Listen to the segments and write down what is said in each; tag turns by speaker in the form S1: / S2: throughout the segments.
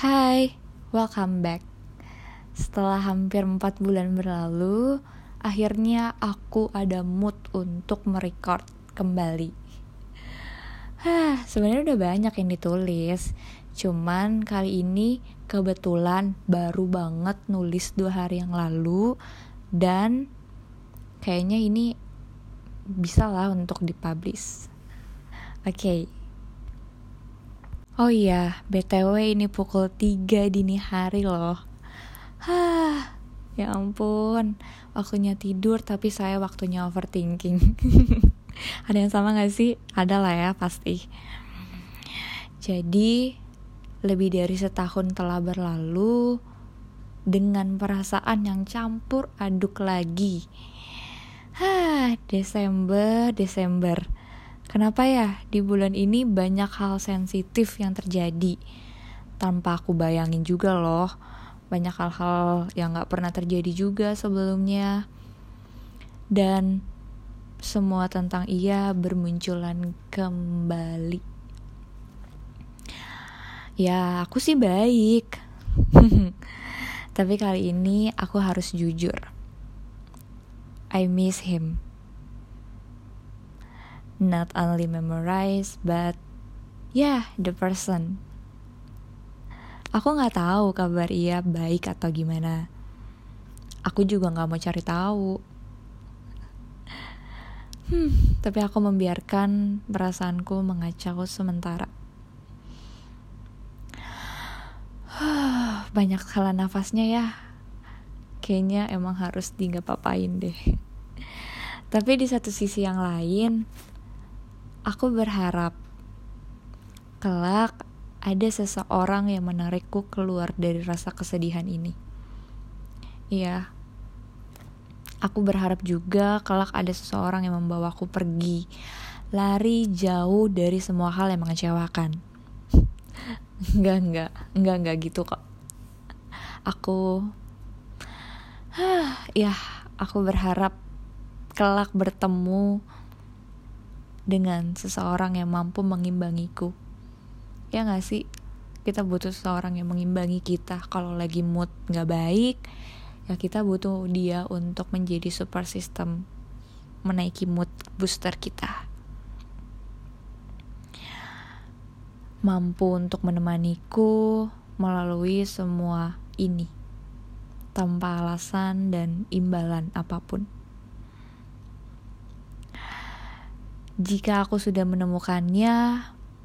S1: Hai, welcome back. Setelah hampir 4 bulan berlalu, akhirnya aku ada mood untuk merecord kembali. Sebenarnya udah banyak yang ditulis, cuman kali ini kebetulan baru banget nulis 2 hari yang lalu, dan kayaknya ini bisa lah untuk dipublish. Oke. Oh iya, BTW ini pukul 3 dini hari loh. Ya ampun, waktunya tidur tapi saya waktunya overthinking. Ada yang sama gak sih? Ada lah ya pasti. Jadi, lebih dari setahun telah berlalu dengan perasaan yang campur aduk lagi. Desember. Kenapa ya di bulan ini banyak hal sensitif yang terjadi? Tanpa aku bayangin juga loh. Banyak hal-hal yang gak pernah terjadi juga sebelumnya. Dan semua tentang ia bermunculan kembali. Ya, aku sih baik. Tapi kali ini aku harus jujur. I miss him. Not only memorize, but the person. Aku gak tahu kabar ia baik atau gimana. Aku juga gak mau cari tahu. Tapi aku membiarkan perasaanku mengacau sementara. Banyak hela nafasnya ya. Kayaknya emang harus nggak papain deh. Tapi di satu sisi yang lain, aku berharap kelak ada seseorang yang menarikku keluar dari rasa kesedihan ini. Iya, aku berharap juga kelak ada seseorang yang membawaku pergi, lari jauh dari semua hal yang mengecewakan. Enggak gitu kok. Aku berharap kelak bertemu dengan seseorang yang mampu mengimbangiku. Ya gak sih? Kita butuh seseorang yang mengimbangi kita. Kalau lagi mood gak baik, ya kita butuh dia untuk menjadi support system, menaiki mood booster kita. Mampu untuk menemaniku melalui semua ini tanpa alasan dan imbalan apapun. Jika aku sudah menemukannya,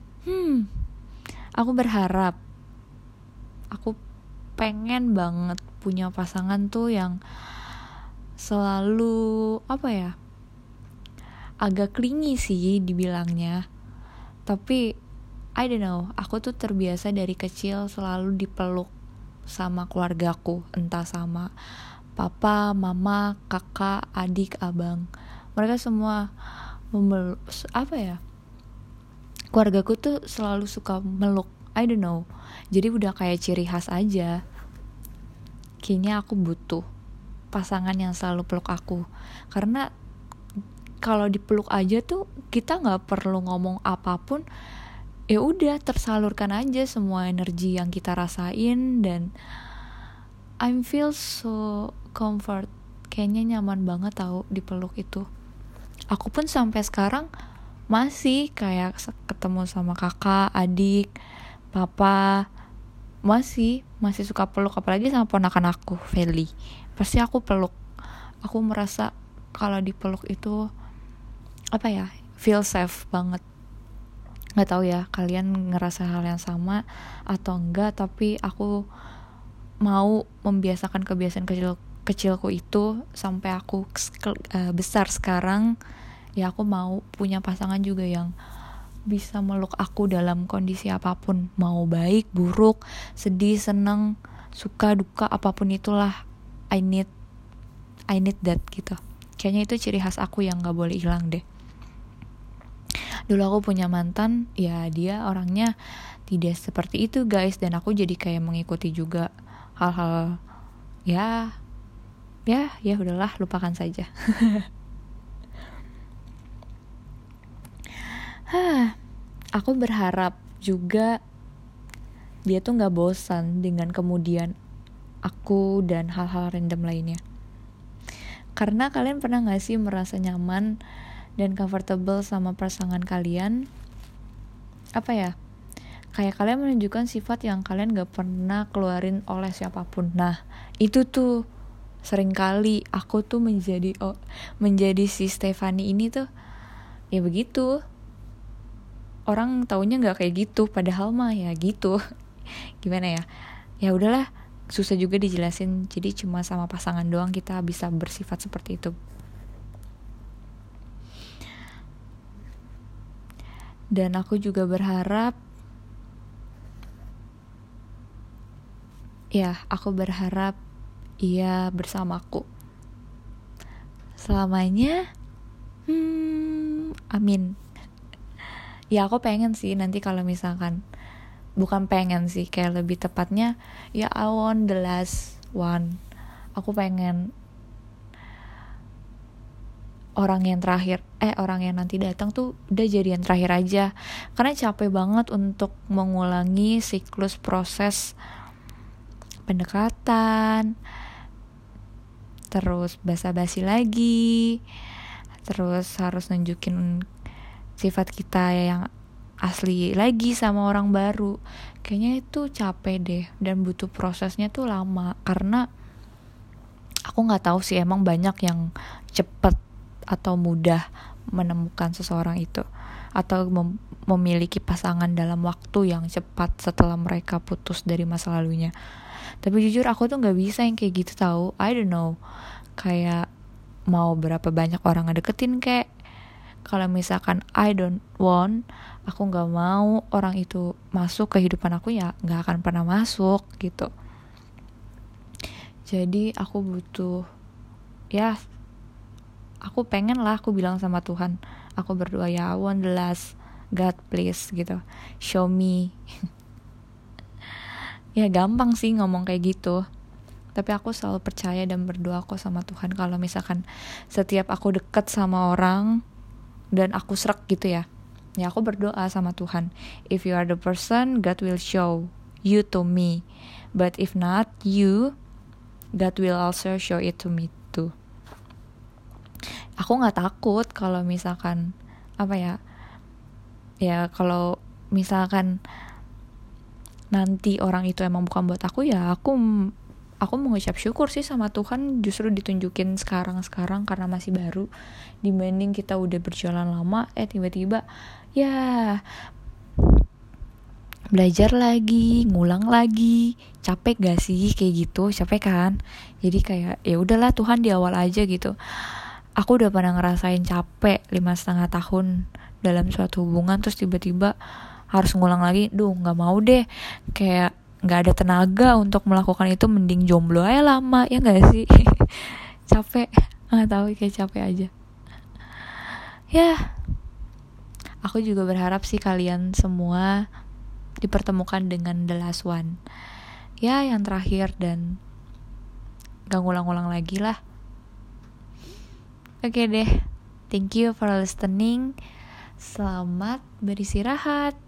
S1: aku berharap, aku pengen banget punya pasangan tuh yang selalu agak clingy sih dibilangnya. Tapi I don't know, aku tuh terbiasa dari kecil selalu dipeluk sama keluargaku, entah sama papa, mama, kakak, adik, abang. Mereka semua keluargaku tuh selalu suka meluk. I don't know, jadi udah kayak ciri khas aja. Kayaknya aku butuh pasangan yang selalu peluk aku, karena kalau dipeluk aja tuh kita nggak perlu ngomong apapun, ya udah tersalurkan aja semua energi yang kita rasain, dan I feel so comfort. Kayaknya nyaman banget tahu dipeluk itu. Aku pun sampai sekarang masih kayak ketemu sama kakak, adik, papa, masih suka peluk, apalagi sama ponakan aku, Feli. Pasti aku peluk. Aku merasa kalau dipeluk itu feel safe banget. Gak tahu ya kalian ngerasa hal yang sama atau enggak, tapi aku mau membiasakan kebiasaan kecilku itu sampai aku besar sekarang. Ya aku mau punya pasangan juga yang bisa meluk aku dalam kondisi apapun, mau baik, buruk, sedih, senang, suka, duka, apapun itulah. I need that gitu. Kayaknya itu ciri khas aku yang gak boleh hilang deh. Dulu aku punya mantan, ya dia orangnya tidak seperti itu guys, dan aku jadi kayak mengikuti juga hal-hal ya udahlah, lupakan saja. Aku berharap juga dia tuh gak bosan dengan kemudian aku dan hal-hal random lainnya. Karena kalian pernah gak sih merasa nyaman dan comfortable sama pasangan kalian? Apa ya, kayak kalian menunjukkan sifat yang kalian gak pernah keluarin oleh siapapun. Nah, itu tuh seringkali aku tuh menjadi si Stefani ini tuh ya begitu. Orang taunya gak kayak gitu, padahal mah ya gitu. Gimana ya? Ya udahlah, susah juga dijelasin. Jadi cuma sama pasangan doang kita bisa bersifat seperti itu. Dan aku juga berharap, aku berharap ia bersamaku selamanya. Amin. Ya aku pengen sih nanti kalau misalkan, bukan pengen sih, kayak lebih tepatnya ya I want the last one. Aku pengen orang yang nanti datang tuh udah jadi yang terakhir aja, karena capek banget untuk mengulangi siklus proses pendekatan, terus basa-basi lagi, terus harus nunjukin sifat kita yang asli lagi sama orang baru. Kayaknya itu capek deh dan butuh prosesnya tuh lama. Karena aku nggak tahu sih emang banyak yang cepet atau mudah menemukan seseorang itu, atau memiliki pasangan dalam waktu yang cepat setelah mereka putus dari masa lalunya. Tapi jujur aku tuh nggak bisa yang kayak gitu tahu. I don't know, kayak mau berapa banyak orang ngedeketin kayak, kalau misalkan I don't want, aku gak mau orang itu masuk ke kehidupan aku, ya gak akan pernah masuk gitu. Jadi aku butuh, aku pengen lah, aku bilang sama Tuhan, aku berdoa ya I want the last, God please gitu, show me. Ya gampang sih ngomong kayak gitu, tapi aku selalu percaya dan berdoa kok sama Tuhan kalau misalkan setiap aku deket sama orang dan aku serak gitu ya aku berdoa sama Tuhan, if you are the person, God will show you to me, but if not you, God will also show it to me too. Aku nggak takut kalau misalkan kalau misalkan nanti orang itu emang bukan buat aku, ya aku mengucap syukur sih sama Tuhan justru ditunjukin sekarang karena masih baru, dibanding kita udah berjalan lama tiba-tiba ya belajar lagi, ngulang lagi. Capek gak sih kayak gitu? Capek kan? Jadi kayak ya udahlah, Tuhan di awal aja gitu. Aku udah pernah ngerasain capek 5,5 tahun dalam suatu hubungan, terus tiba-tiba harus ngulang lagi. Gak mau deh, kayak gak ada tenaga untuk melakukan itu, mending jomblo aja lama, ya gak sih? Capek, gak tahu, kayak capek aja. Ya, aku juga berharap sih kalian semua dipertemukan dengan the last one, ya yang terakhir, dan gak ngulang-ngulang lagi lah. Oke deh, thank you for listening. Selamat beristirahat.